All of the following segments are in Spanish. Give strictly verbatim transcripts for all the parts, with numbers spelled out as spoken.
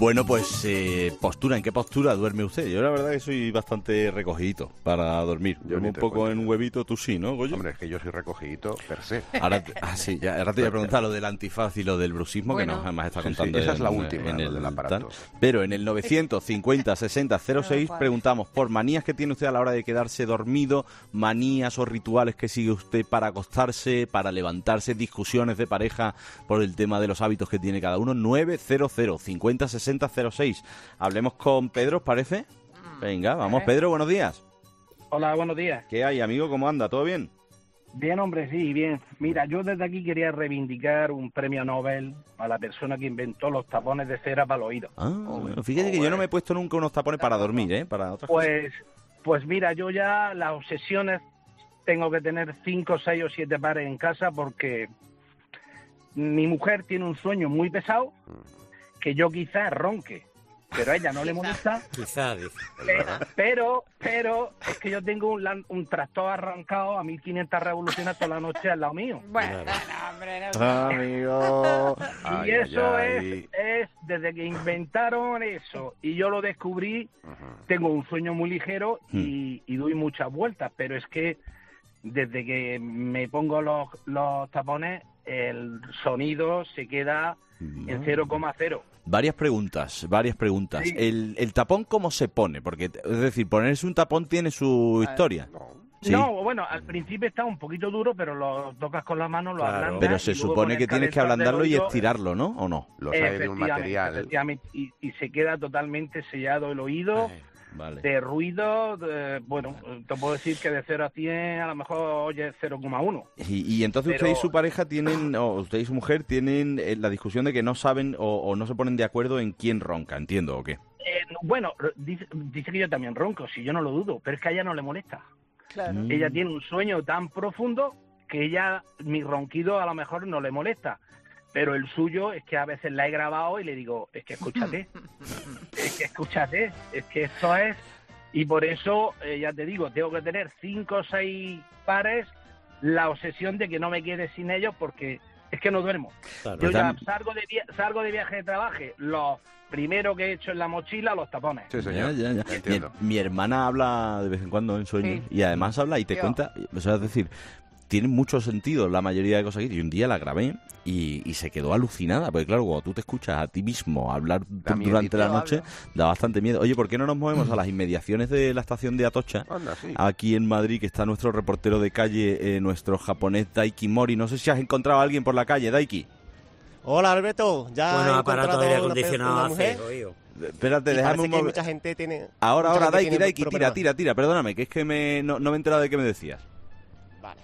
Bueno, pues eh, postura, ¿en qué postura duerme usted? Yo la verdad que soy bastante recogidito para dormir. Yo duermo un poco cuento. En un huevito, tú sí, ¿no, Goyo? Hombre, es que yo soy recogidito per se. Ahora te, ah, sí, ya, ahora te voy a preguntar lo del antifaz y lo del bruxismo, bueno, que nos además está sí, contando. Sí, esa en, es la última, en el del aparato. Tal. Pero en el novecientos cincuenta sesenta cero seis preguntamos por manías que tiene usted a la hora de quedarse dormido, manías o rituales que sigue usted para acostarse, para levantarse, discusiones de pareja por el tema de los hábitos que tiene cada uno. Nueve cero cero cincuenta sesenta cero seis. Hablemos con Pedro, ¿os parece? Venga, vamos, Pedro, buenos días. Hola, buenos días. ¿Qué hay, amigo? ¿Cómo anda? ¿Todo bien? Bien, hombre, sí, bien. Mira, yo desde aquí quería reivindicar un premio Nobel a la persona que inventó los tapones de cera para los oídos. Ah, bueno, fíjate que yo no me he puesto nunca unos tapones para dormir, ¿eh? Para otras pues, cosas. Pues mira, yo ya las obsesiones tengo que tener cinco, seis o siete pares en casa porque mi mujer tiene un sueño muy pesado que yo quizás ronque, pero a ella no le molesta. Quizás, dice. Pero, pero, es que yo tengo un, un tractor arrancado a mil quinientas revoluciones toda la noche al lado mío. Bueno, no, hombre, no. Amigo. Y Ay, eso ay, ay. Es, es, desde que inventaron eso y yo lo descubrí, uh-huh. tengo un sueño muy ligero y, y doy muchas vueltas, pero es que desde que me pongo los, los tapones, el sonido se queda en cero coma cero. Varias preguntas, varias preguntas. Sí. El, ¿El tapón cómo se pone? Porque, es decir, ponerse un tapón tiene su historia. No. ¿Sí? No, bueno, al principio está un poquito duro, pero lo tocas con la mano, lo Claro. ablandas. Pero se supone que tienes que ablandarlo y estirarlo, ¿no? ¿O no? Los hay de un material. Efectivamente, y, y se queda totalmente sellado el oído. Ay, vale. De ruido, de, bueno, te puedo decir que de cero a cien a lo mejor oye cero coma uno. Y, y entonces Pero... usted y su pareja tienen, o usted y su mujer tienen eh, la discusión de que no saben o, o no se ponen de acuerdo en quién ronca, entiendo, ¿o qué? Eh, bueno, dice, dice que yo también ronco, si yo no lo dudo, pero es que a ella no le molesta. Claro. Mm. Ella tiene un sueño tan profundo que ella, mi ronquido a lo mejor no le molesta. Pero el suyo es que a veces la he grabado y le digo, es que escúchate, es que escúchate, es que esto es... Y por eso, eh, ya te digo, tengo que tener cinco o seis pares, la obsesión de que no me quede sin ellos porque es que no duermo. Claro. Yo ya salgo de, via- salgo de viaje de trabajo, lo primero que he hecho en la mochila, los tapones. Sí, señor. Ya, ya, ya. Entiendo. Mi, mi hermana habla de vez en cuando en sueños Sí. y además habla y te Yo. cuenta, o sea, es decir, tiene mucho sentido la mayoría de cosas que... Y un día la grabé y, y se quedó alucinada, porque claro, cuando tú te escuchas a ti mismo hablar Da tu- durante miedito. la Yo noche, hablo. da bastante miedo. Oye, ¿por qué no nos movemos a las inmediaciones de la estación de Atocha? Anda, sí. Aquí en Madrid, que está nuestro reportero de calle, eh, nuestro japonés Daiki Mori. No sé si has encontrado a alguien por la calle, Daiki. Hola Alberto, ya Bueno, he aparato encontrado de aire una pe- acondicionado una hace, mujer. oído. Espérate, Y déjame parece un que momento. mucha gente tiene. Ahora, mucha ahora, gente Daiki, tiene Daiki, tira, problemas. tira, tira. Perdóname, que es que me, no, no me he enterado de qué me decías. Vale.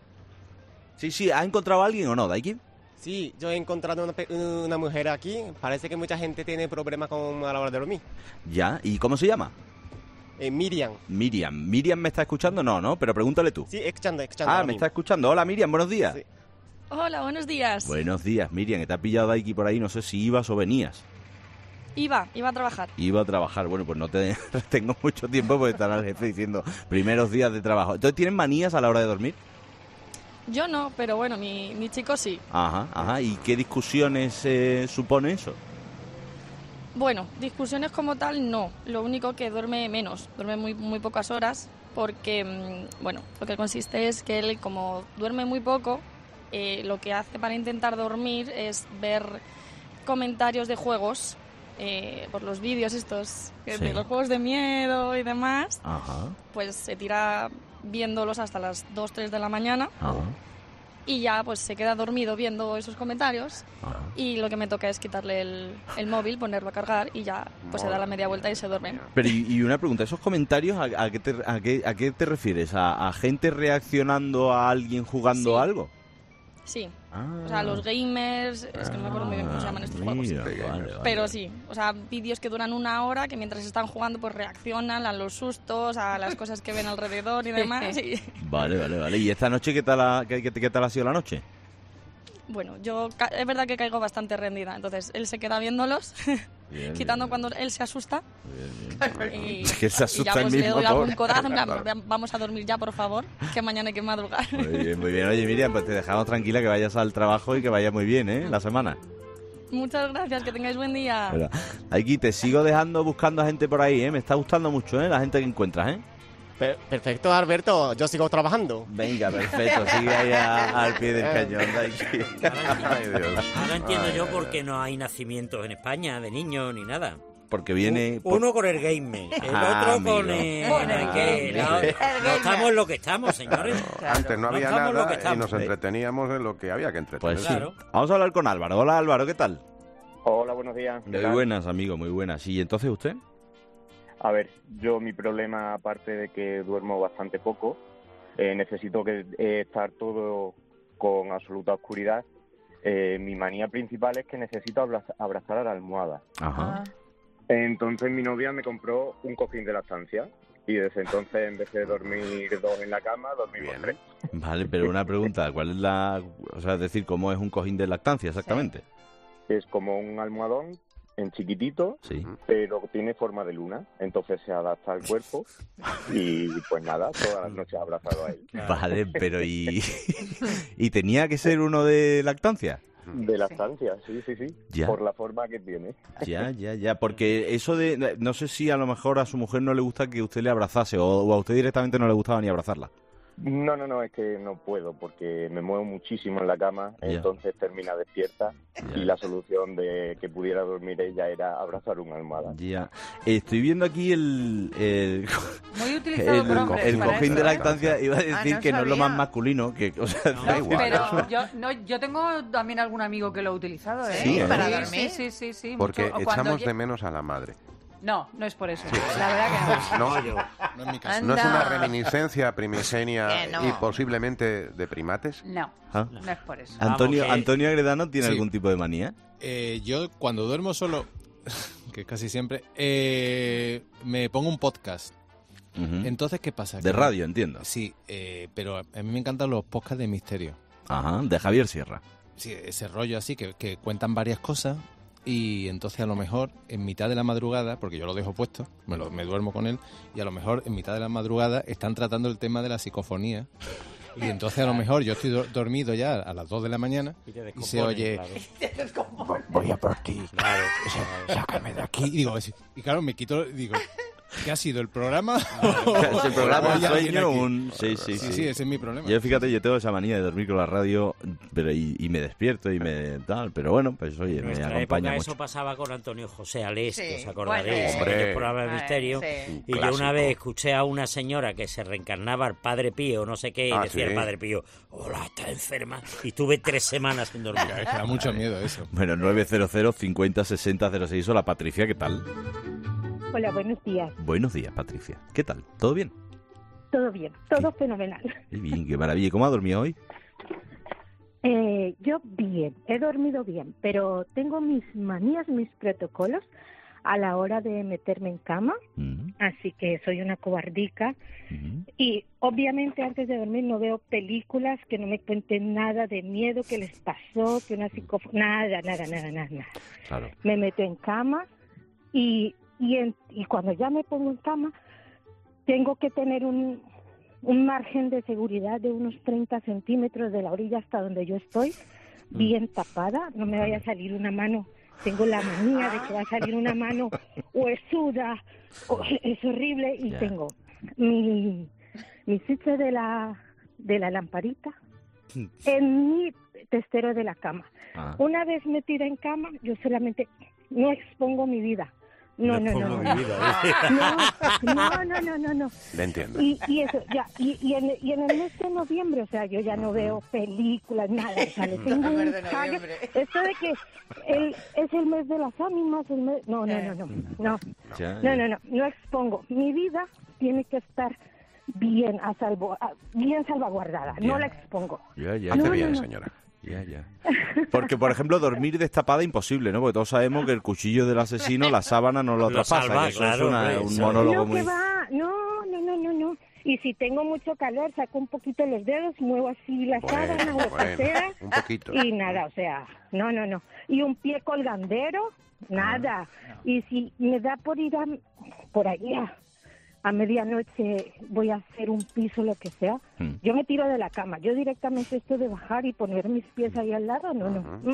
Sí, sí, ¿has encontrado a alguien o no, Daiki? Sí, yo he encontrado una, pe- una mujer aquí. Parece que mucha gente tiene problemas con a la hora de dormir. Ya, ¿y cómo se llama? Eh, Miriam. Miriam. ¿Miriam me está escuchando? No, ¿no? Pero pregúntale tú. Sí, escuchando, escuchando. Ah, ahora me mismo. está escuchando. Hola, Miriam, buenos días. Sí. Hola, buenos días. Buenos días, Miriam, que te ha pillado Daiki por ahí. No sé si ibas o venías. Iba, iba a trabajar. Iba a trabajar. Bueno, pues no te tengo mucho tiempo porque estará el jefe diciendo primeros días de trabajo. Entonces, ¿tienen manías a la hora de dormir? Yo no, pero bueno, mi, mi chico sí. Ajá, ajá. ¿Y qué discusiones eh, supone eso? Bueno, discusiones como tal no. Lo único que duerme menos, duerme muy, muy pocas horas porque, mm, bueno, lo que consiste es que él, como duerme muy poco, eh, lo que hace para intentar dormir es ver comentarios de juegos, eh, por los vídeos estos, que Sí. de los juegos de miedo y demás, Ajá, pues se tira viéndolos hasta las dos, tres de la mañana ajá, y ya pues se queda dormido viendo esos comentarios ajá. y lo que me toca es quitarle el, el móvil, ponerlo a cargar y ya pues se da la media vuelta y se duerme. Pero y, y una pregunta, ¿esos comentarios a, a, qué, te, a, qué, a qué te refieres? ¿A, a gente reaccionando a alguien jugando Sí. a algo? Sí, Ah. o sea, los gamers, es que no me acuerdo muy bien cómo se llaman estos juegos. Mira, vale, vale, Pero vale. sí, o sea, vídeos que duran una hora, que mientras están jugando pues reaccionan a los sustos, a las cosas que ven alrededor y demás. Y, Vale, vale, vale. ¿Y esta noche qué tal ha, qué, qué- qué tal ha sido la noche? bueno, yo ca- es verdad que caigo bastante rendida, entonces él se queda viéndolos, Bien, quitando bien, cuando él se asusta. Y, Es que se y asusta ya el pues le mismo, doy algún pobre. codazo, en plan, vamos a dormir ya, por favor, que mañana hay que madrugar. Muy bien, muy bien. Oye, Miriam, pues te dejamos tranquila que vayas al trabajo y que vaya muy bien, ¿eh? La semana. Muchas gracias, que tengáis buen día. Pero, aquí te sigo dejando buscando a gente por ahí, ¿eh? Me está gustando mucho, ¿eh? La gente que encuentras, ¿eh? Per- perfecto, Alberto, yo sigo trabajando. Venga, perfecto, sigue ahí a- al pie del cañón. Ay, Dios. Ahora entiendo Ay, yo ay, por ay. qué no hay nacimientos en España de niños ni nada. Porque viene... Uno con el gamer, el Ah, otro amigo. con el... Con el que gamer. no, El no gamer. estamos en lo que estamos, señores. Claro. Antes no No había estamos lo que nada y estamos. nos entreteníamos en lo que había que entretener. Pues Claro. sí. Vamos a hablar con Álvaro. Hola, Álvaro, ¿qué tal? Hola, buenos días. ¿Qué Muy tal? buenas, amigo, muy buenas. ¿Y entonces usted? A ver, yo mi problema, aparte de que duermo bastante poco, eh, necesito que eh, estar todo con absoluta oscuridad. Eh, mi manía principal es que necesito abra- abrazar a la almohada. Ajá. Ah. Entonces mi novia me compró un cojín de lactancia y desde entonces en vez de dormir dos en la cama, dormimos Bien. tres. Vale, pero una pregunta, ¿cuál es la... O sea, es decir, ¿cómo es un cojín de lactancia exactamente? Es como un almohadón en chiquitito, Sí. pero tiene forma de luna. Entonces se adapta al cuerpo y pues nada, todas las noches abrazado a él. Vale, pero ¿y... ¿Y tenía que ser uno de lactancia? De lactancia, sí, sí, sí. Ya. Por la forma que tiene. Ya, ya, ya, porque eso de... No sé si a lo mejor a su mujer no le gusta que usted le abrazase o, o a usted directamente no le gustaba ni abrazarla. No, no, no, es que no puedo porque me muevo muchísimo en la cama, Ya. entonces termina despierta Ya. y la solución de que pudiera dormir ella era abrazar una almohada. Ya. Estoy viendo aquí el... el... Muy utilizado El, por hombres el para cojín eso, de ¿eh? lactancia iba a Ah, decir no que no es lo sabía. más masculino, que, o sea, No, da igual. Pero yo, no, yo tengo también algún amigo que lo ha utilizado, ¿eh? Sí, ¿eh? Para Sí, dormir. Sí, sí, sí. Porque mucho. O cuando echamos lle- de menos a la madre. No, no es por eso. La verdad que no. No, No en mi caso. no es una Anda. reminiscencia primigenia Que no. y posiblemente de primates. No, Ah. no es por eso. Antonio, Vamos, que- Antonio Agredano tiene Sí. algún tipo de manía. Eh, yo cuando duermo solo, que es casi siempre, eh, me pongo un podcast. Ujú. Entonces, ¿qué pasa? De Que- radio, entiendo. Sí, eh, pero a mí me encantan los podcasts de misterio. Ajá, de Javier Sierra. Sí, ese rollo así, que, que cuentan varias cosas y entonces a lo mejor en mitad de la madrugada, porque yo lo dejo puesto, me, lo, me duermo con él, y a lo mejor en mitad de la madrugada están tratando el tema de la psicofonía. Y entonces a lo mejor yo estoy do- dormido ya a las dos de la mañana Y te y descomponen, se oye, claro. voy a por ti, sácame de aquí. Y digo, y claro, me quito, digo, ¿qué ha sido el programa? El programa ¿O El hay alguien Sueño, aquí? un... Sí, sí, Sí, sí. sí, ese es mi problema. Yo fíjate, yo tengo esa manía de dormir con la radio, pero y, y me despierto y me tal, pero bueno, pues oye, En me nuestra acompaña época mucho. eso pasaba con Antonio José Alés, Sí, que os acordaréis, bueno, en Hombre. aquel programa de Eh, misterio. sí. Y yo Clásico. una vez escuché a una señora que se reencarnaba al Padre Pío, no sé qué, y Ah, decía ¿sí? el Padre Pío, hola, está enferma. Y tuve tres semanas sin dormir. Es que da mucho miedo eso. Bueno, nueve cero cero cincuenta sesenta cero seis. Hola, Patricia, ¿qué tal? Hola, buenos días. Buenos días, Patricia. ¿Qué tal? ¿Todo bien? Todo bien, todo fenomenal. Qué bien, qué maravilla. ¿Cómo ha dormido hoy? Eh, yo bien, he dormido bien, pero tengo mis manías, mis protocolos a la hora de meterme en cama, Mm, así que soy una cobardica. mm. Y obviamente antes de dormir no veo películas que no me cuenten nada de miedo que les pasó, que una psicofonía, nada, nada, nada, nada, nada. Claro. Me meto en cama y, y, en- y cuando ya me pongo en cama tengo que tener un, un margen de seguridad de unos treinta centímetros de la orilla hasta donde yo estoy, bien tapada, no me vaya a salir una mano. Tengo la manía de que va a salir una mano huesuda, o- es horrible, y Ya. tengo mi, mi switch de la, de la lamparita en mi testero de la cama. Ah. Una vez metida en cama, yo solamente no expongo mi vida. No, no, no, pongo no. mi vida, dice. No, no, no, no, no, no. Le entiendo. Y, y eso, ya, y, y, en, y en el mes de noviembre, o sea, yo ya no veo películas, nada, o sea, le tengo El mes un de cague. noviembre. Esto de que el, es el mes de las ánimas, el mes... No, no, no, no, no, Ya, no, ya. no, no, no expongo. Mi vida tiene que estar bien a salvo, a- bien salvaguardada, Ya. no la expongo. Ya, ya. Hace No, bien, no, no. señora. Ya, ya. Porque, por ejemplo, dormir destapada imposible, ¿no? Porque todos sabemos que el cuchillo del asesino, la sábana no lo Lo traspasa, salva, que eso claro, es una- hombre, un eso- monólogo No, muy... que va, no, no, no, no, no. Y si tengo mucho calor, saco un poquito los dedos, muevo así la sábana o lo que Bueno, sea, un poquito. y nada, o sea, no, no, no. Y un pie colgandero, nada. Y si me da por ir a, por allá, a medianoche voy a hacer un piso, lo que sea, Mm. yo me tiro de la cama. Yo directamente esto de bajar y poner mis pies ahí al lado, no, no. Ajá. Mm, mm.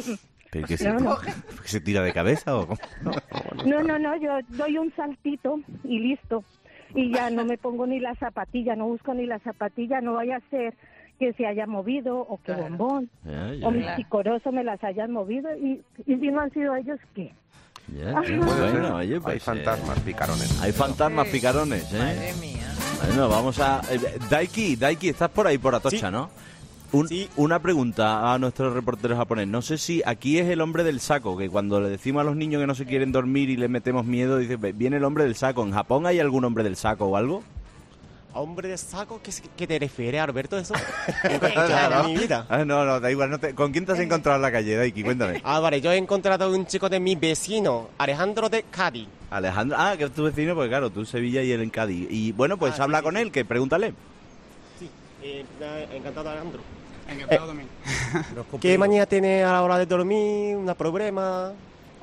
¿Pero que se, No, no. se tira de cabeza o cómo? No, no, no, yo doy un saltito y listo. Y ya no me pongo ni la zapatilla, no busco ni la zapatilla, no vaya a ser que se haya movido o que Claro. bombón Ya, ya, o mi ya. psicoroso me las hayan movido y, y si no han sido ellos, ¿qué? Ya, Ah, ya, Puede ser. bueno, oye, Hay pues, fantasmas eh, picarones. hay fantasmas picarones, ¿eh? Madre mía. Bueno, vamos a... eh, Daiki, Daiki, estás por ahí, por Atocha, Sí. ¿no? Un- Sí. Una pregunta a nuestro reportero japonés. No sé si aquí es el hombre del saco, que cuando le decimos a los niños que no se quieren dormir y les metemos miedo, dice, viene el hombre del saco. ¿En Japón hay algún hombre del saco o algo? ¿Hombre de saco? ¿Qué, qué te refieres, Alberto, eso? Nunca he escuchado en mi vida. Ah, no, no, da igual. No te- ¿Con quién te has encontrado en la calle, Daiki? Cuéntame. Ah, vale, yo he encontrado a un chico de mi vecino, Alejandro de Cádiz. Alejandro, ah, que es tu vecino, pues claro, tú en Sevilla y él en Cádiz. Y bueno, pues Ah, habla sí, con sí, él, que pregúntale. Sí, eh, encantado, Alejandro. Encantado también. ¿Qué manía tiene a la hora de dormir? ¿Un problema?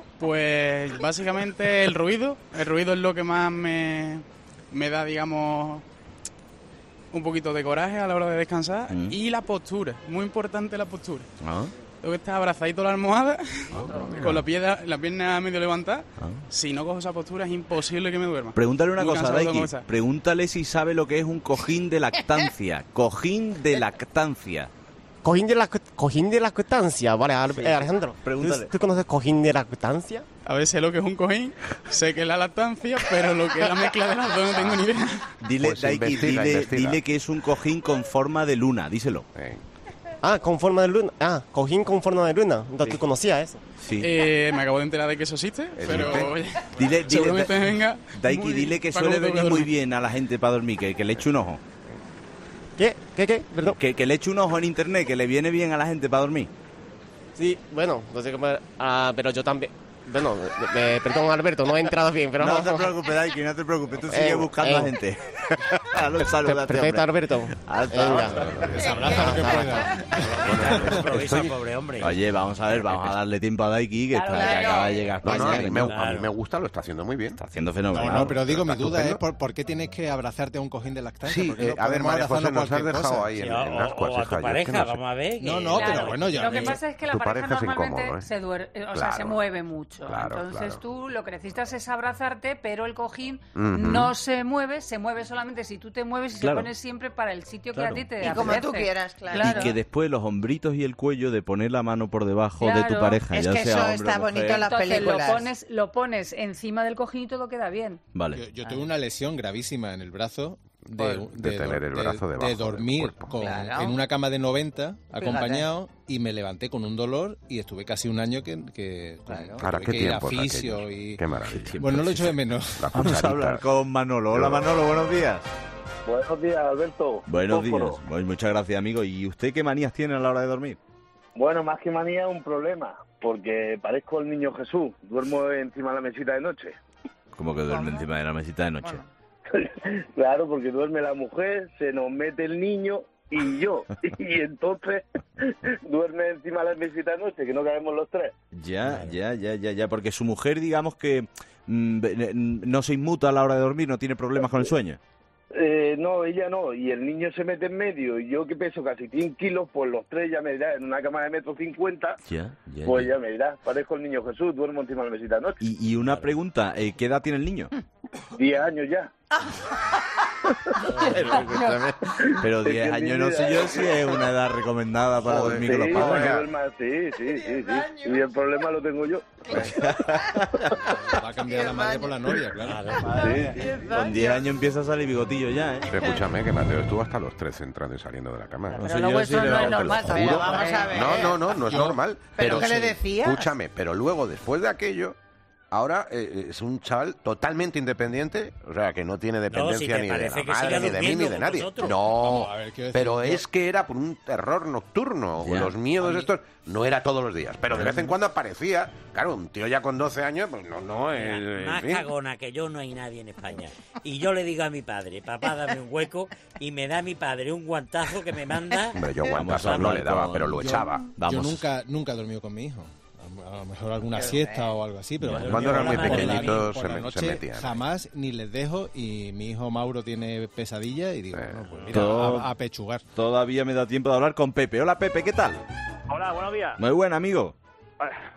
Pues básicamente el ruido. El ruido es lo que más me, me da, digamos, un poquito de coraje a la hora de descansar. Mm. Y la postura. Muy importante la postura. Ah, Tengo que estar abrazadito a la almohada, ah, con la pierna, la pierna medio levantada. ah. Si no cojo esa postura es imposible que me duerma. Pregúntale una Muy cosa, cansado de Daiki. comenzar. Pregúntale si sabe lo que es un cojín de lactancia. Cojín de lactancia. Cojín de la cojín de lactancia, vale, Al- eh, Alejandro. Pregúntale. ¿Tú, tú conoces cojín de lactancia? A ver, sé lo que es un cojín, sé que es la lactancia, pero lo que es la mezcla de las dos no tengo ni idea. Dile, Pues Daiki, investiga, dile, investiga. dile que es un cojín con forma de luna. Díselo. Eh, Ah, con forma de luna. Ah, cojín con forma de luna. Entonces, ¿tú conocías eso? Sí. Eh, me acabo de enterar de que eso existe, pero ¿Existe? oye, Dile, dile, seguramente Da- me venga. Daiki, muy dile que para suele cuando tengo venir que muy dormir. bien a la gente para dormir, que, que le eche un ojo. ¿Qué? ¿Qué? ¿Qué? Perdón. Que, que le eche un ojo en internet, que le viene bien a la gente para dormir. Sí, bueno, no sé cómo... Ah, pero yo también... Bueno, eh, eh, perdón, Alberto, no he entrado bien, pero... No te preocupes, Daiki, no te preocupes. Tú sigue Eh, buscando a eh. la gente. Dale un saludo a este Perfecto, hombre. Alberto. Hasta Venga. ahora. Que se abraza lo que pueda. Improvisa, estoy- pobre hombre. Oye, vamos a ver, vamos a darle tiempo a Daiki, que, Claro, está, que claro. acaba de llegar a No, no, a España. mí, me, coño. a mí me gusta, lo está haciendo muy bien. Está haciendo No, fenomenal. no, pero digo, mi Está duda es estupendo. por, por qué tienes que abrazarte a un cojín de lactancia. Sí, ¿Por qué eh, no a ver, podemos María José, abrazarnos nos has cualquier dejado cosa? ahí en, Sí, en o, ascuas, o a hija, tu yo es que pareja, no sé. vamos a ver. No, que- no, Claro. pero bueno, ya Lo que me- pasa es que la Tu pareja, pareja es normalmente incómodo, ¿eh? se, duer- eh, o sea, se Claro. mueve mucho. Claro, Entonces claro. tú lo que necesitas es abrazarte, pero el cojín Ujú. no se mueve, se mueve solamente si tú te mueves y Claro. se pone siempre para el sitio Claro. que a ti te Y como tú apetece. quieras, claro. Claro. Y que después los hombritos y el cuello de poner la mano por debajo de tu Claro. pareja, Es ya que sea eso hombre está o bonito mujer. en las Entonces lo películas. pones, lo pones encima del cojín y todo queda bien. Vale. Yo, yo tuve una lesión gravísima en el brazo de, Bueno, de de tener dor- el brazo de- debajo de del dormir cuerpo. con- Claro. en una cama de noventa acompañado y me levanté con un dolor y estuve casi un año que, que, con- Claro. que Ahora, tuve qué que ir a tiempos fisio aquellos. y Qué maravilla. bueno, no lo echo de menos. La Vamos a cucharita. hablar con Manolo. Hola Manolo, buenos días. Buenos días, Alberto. Buenos Fósforo. días. Pues muchas gracias, amigo. ¿Y usted qué manías tiene a la hora de dormir? Bueno, más que manía, un problema, porque parezco el niño Jesús. Duermo encima de la mesita de noche. Como que duerme encima de la mesita de noche. Claro, porque duerme la mujer, se nos mete el niño y yo. Y entonces duerme encima de la mesita de noche, que no cabemos los tres. Ya, ya, ya, ya, ya. Porque su mujer, digamos que mm, be- mm, no se inmuta a la hora de dormir, no tiene problemas con el sueño. Eh, no, ella no, y el niño se mete en medio, y yo que peso casi cien kilos, pues los tres ya me dirá, en una cama de metro cincuenta, Ya, ya. pues ya. ya me dirá, parezco el niño Jesús, duermo encima de la mesita de noche. Y, y una pregunta, eh, ¿qué edad tiene el niño? Diez años ya. Pero, escúchame, pero diez Es que años mi no sé vida- yo si es una edad recomendada para Joder, dormir con Sí, los para que padres. duerma, sí, sí, sí, sí. Y el problema lo tengo yo. Va a cambiar la madre por la novia, claro. Sí, sí. Con diez años empieza a salir bigotillo ya, ¿eh? Escúchame, que Mateo estuvo hasta los trece entrando y saliendo de la cama. No Pero sé luego yo si eso le no va- es te lo normal. juro. Pero vamos a ver. No, no, no, no es Yo- normal. ¿Pero qué le sí, decías? Escúchame, pero luego, después de aquello, ahora eh, es un chaval totalmente independiente, o sea, que no tiene dependencia si te ni de parece la que madre, siga ni de mí, durmiendo ni de con nadie. vosotros. No, Vamos a ver, quiero decir, pero yo- es que era por un terror nocturno. Ya. Los miedos estos no era todos los días, pero de vez en cuando aparecía. Claro, un tío ya con doce años, pues no, no, Mira, eh, en más fin. cagona que yo no hay nadie en España. Y yo le digo a mi padre, papá, dame un hueco, y me da mi padre un guantazo que me manda. Hombre, yo Vamos guantazos a no le hablar daba, con- pero lo yo- echaba. Vamos. Yo nunca, nunca he dormido con mi hijo. A lo mejor alguna siesta o algo así, pero Cuando dormir eran muy por la- pequeñitos por se la me- se noche metían. jamás ni les dejo y mi hijo Mauro tiene pesadilla y digo, Sí. bueno, pues mira, Todo- a, a pechugar. Todavía me da tiempo de hablar con Pepe. Hola Pepe, ¿qué tal? Hola, buenos días. Muy buen amigo.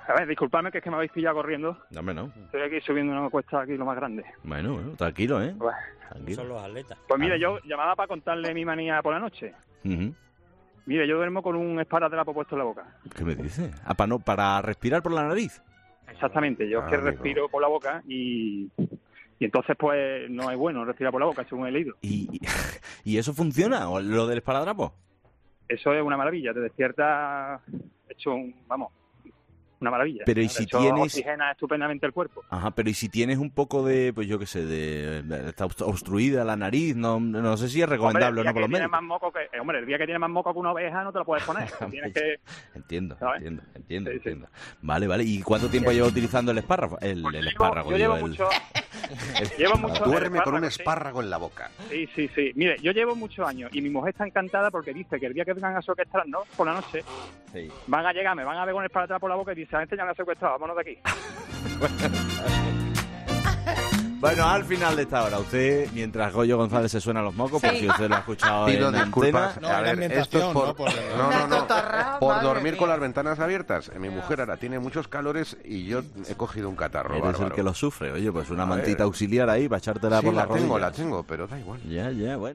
A ver, disculpadme que es que me habéis pillado corriendo. No, hombre, no. Estoy aquí subiendo una cuesta aquí lo más grande. Bueno, bueno, tranquilo, ¿eh? Bueno. Tranquilo. Son los atletas. Pues mire, yo llamaba para contarle mi manía por la noche. Ujú. Mire, yo duermo con un esparadrapo puesto en la boca. ¿Qué me dice? Ah, para, no, para respirar por la nariz. Exactamente, yo Ah, es que amigo. respiro por la boca y, y entonces pues no es bueno respirar por la boca, según he leído. ¿Y, y eso funciona? ¿O lo del esparadrapo? Eso es una maravilla, te despierta hecho un, vamos, una maravilla. Pero ¿y De si hecho, tienes- oxigena estupendamente el cuerpo. Ajá, pero ¿y si tienes un poco de, pues yo qué sé, de, de- está obst- obstruida la nariz? No, no sé si es recomendable Hombre, o no el día por los que tiene médicos. más moco que, eh, hombre, el día que tiene más moco que una oveja no te lo puedes poner. Tienes que... Entiendo, ¿sabes? entiendo, entiendo, entiendo. Vale, vale. ¿Y cuánto tiempo lleva utilizando el espárrago? El, el espárrago, Yo llevo digo, el- mucho... llevo mucho Duerme con un sí. espárrago en la boca. Sí, sí, sí. Mire, yo llevo muchos años y mi mujer está encantada porque dice que el día que vengan a secuestrarnos por la noche, Sí. van a llegar, me van a ver con el esparadrapo por la boca y dice, a este ya me han secuestrado, vámonos de aquí. Bueno, al final de esta hora, usted, mientras Goyo González se suena los mocos, por Sí. si usted lo ha escuchado Pido en disculpas. antena. a ver, esto es por, no, no, no, por madre dormir mía. con las ventanas abiertas. Mi mujer ahora tiene muchos calores y yo he cogido un catarro. Eres el bárbaro. que lo sufre. Oye, pues una A ver. mantita auxiliar ahí para echártela Sí, por la las rodillas. tengo, la tengo, pero da igual. Ya, ya, bueno.